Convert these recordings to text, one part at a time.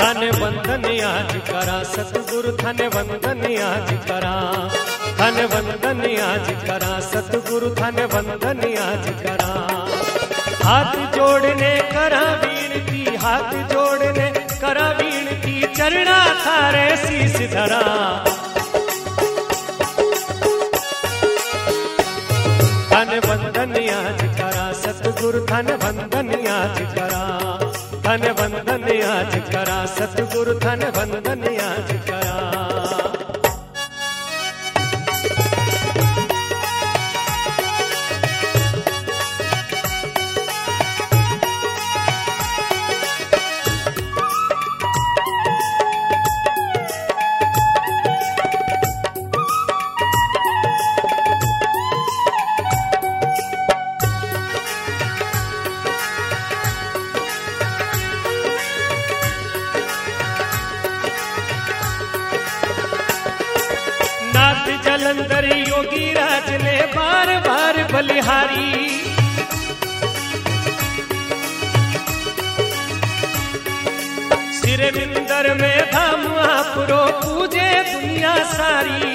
थाने वंदन आज करा सतगुरु थाने वंदन आज करा, थाने वंदन आज करा सतगुरु थाने वंदन आज करा। हाथ जोड़ने करा विनती, हाथ जोड़ने करा विनती, चरणा थारे शीश धरा। थाने वंदन आज करा सतगुरु थाने वंदन आज करा, थाने वंदन आज करा सतगुरु थाने वंदन आज करा। जलंधर योगी राज ने बार बार बलिहारी, सिर विंदर में धाम आपरो पूजे दुनिया सारी।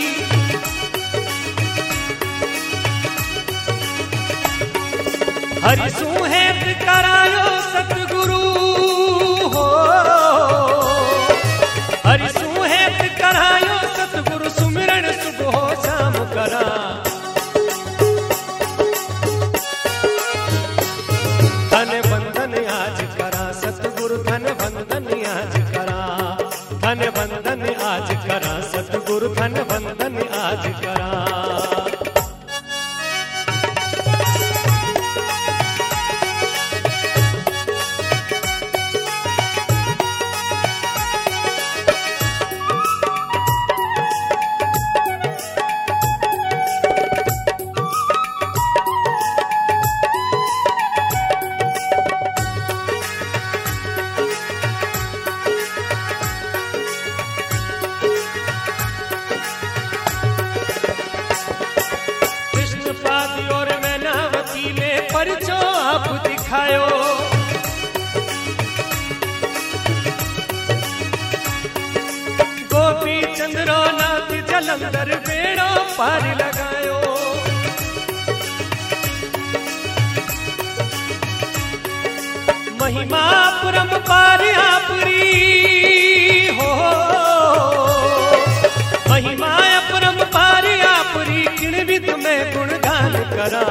हरि सुहेत करायो सतगुरु हो, हरि सुहेत करायो सतगुरु, सुमिरन सुबह शाम करा। धन वंदन आज करा सतगुरु धन वंदन आज करा, धन वंदन आज करा सतगुरु धन वंदन आज करा। परिचो आप दिखायो, गोपी चंद्रो नाथ जलंधर बेड़ो पार लगायो। महिमा परम पार आपरी हो, महिमा परम पार आपरी, किण विध में गुणगान करा।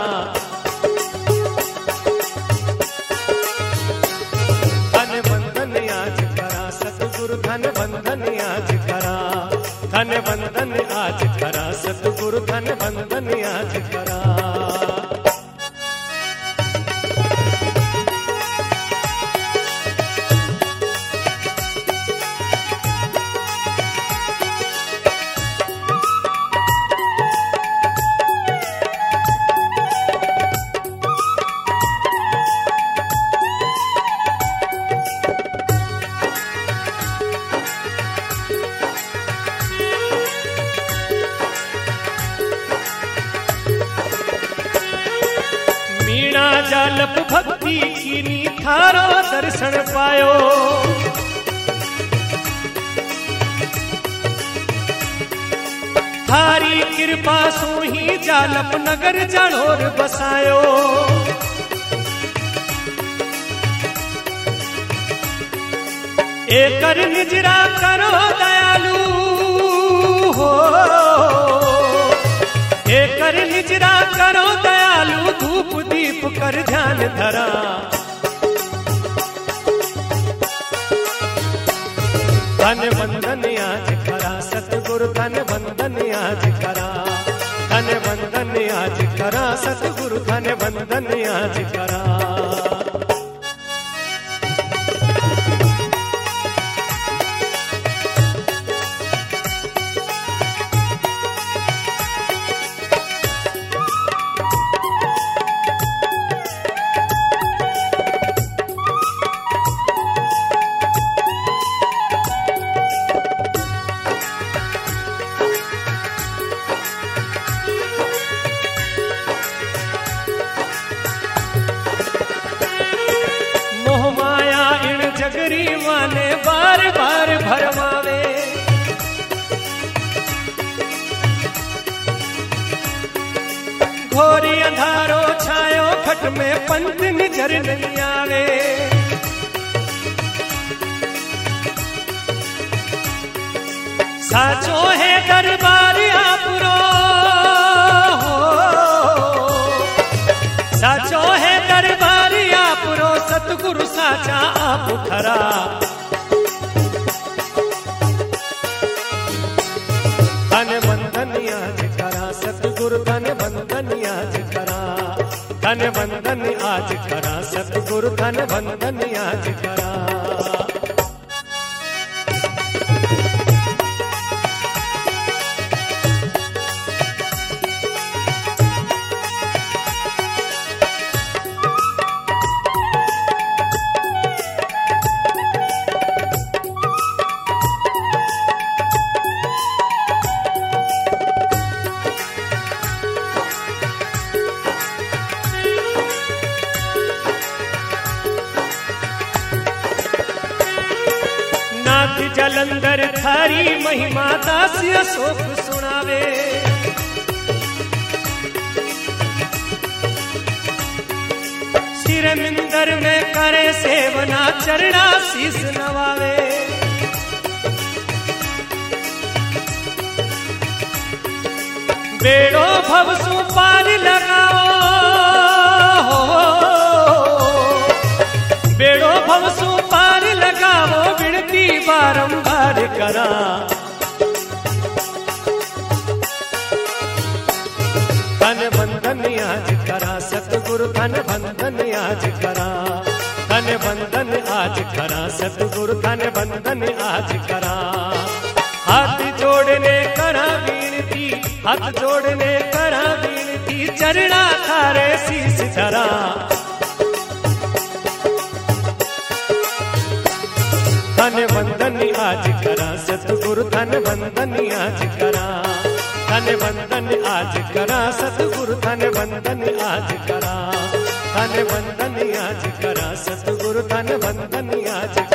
धन वंदन आज करा, धन वंदन आज करा सतगुरु धन वंदन आज करा। जालप भक्ति कीनी थारो दर्शन पायो, थारी कृपा सो ही जालप नगर जाड़ोर बसायो। एकर निजरा करो दयालु हो, एकर निजरा करो दयालु, धूप दीप कर ध्यान धरा। धन वंदन आज करा सतगुरु धन वंदन आज करा, धन वंदन आज करा सतगुरु धन वंदन आज करा। सेवक में पंत निजर नहीं आवे। साचो है दरबार आपरो, साचो है दरबार आपरो, सतगुरु साचा आप खरा। धन बंधन आज करा सतगुरु, धन बंधन आज करा, धन बंधन आज करा सतगुरु, धन बंधन आज करा। जलंधर थारी महिमा दास्य शोक सुनावे। सिरमिंदर में करे सेवना, चरणा शीस नवावे। बेड़ो भवसु पार लगाओ, बेड़ो भवसु पार लगाओ, विनती बारंबार करा। धन बंधन आज करा सतगुरु, धन बंधन आज करा, धन बंधन आज करा सतगुरु, धन बंधन आज करा। हाथ जोड़ने करा विनती, हाथ जोड़ने करा विनती, चरणा थारे शीस धरा। धन बंधन आज करा सतगुरु, धन बंधन आज करा, धन बंधन आज करा सतगुरु, धन बंधन आज करा, धन बंधन आज करा सतगुरु, धन बंधन आज